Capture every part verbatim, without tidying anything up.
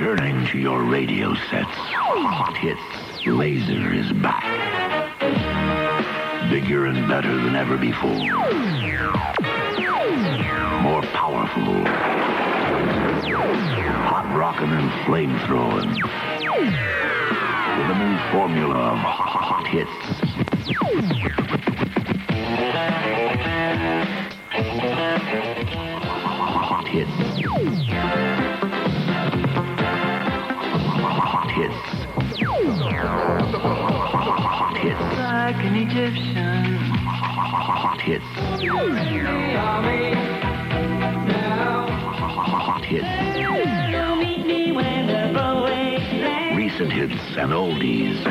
Returning to your radio sets, Hot Hits Laser is back. Bigger and better than ever before. More powerful. Hot rockin' and flamethrowing. With a new formula of Hot Hits. Hot Hits. Hot Hits. Hot Hits. Like an Egyptian. Hot Hits. Hot Hits. Recent hits and oldies.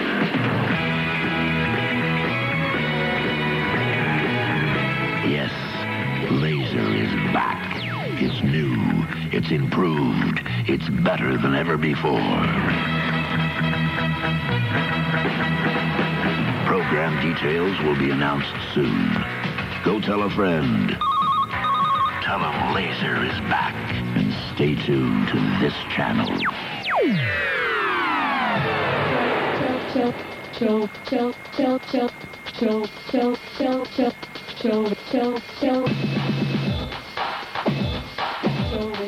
Yes, Laser is back. It's new. It's improved. It's better than ever before. Program details will be announced soon. Go tell a friend. Tell them Laser is back. And stay tuned to this channel. Show, show, show, show, show, show, show, show, show, show, show, show.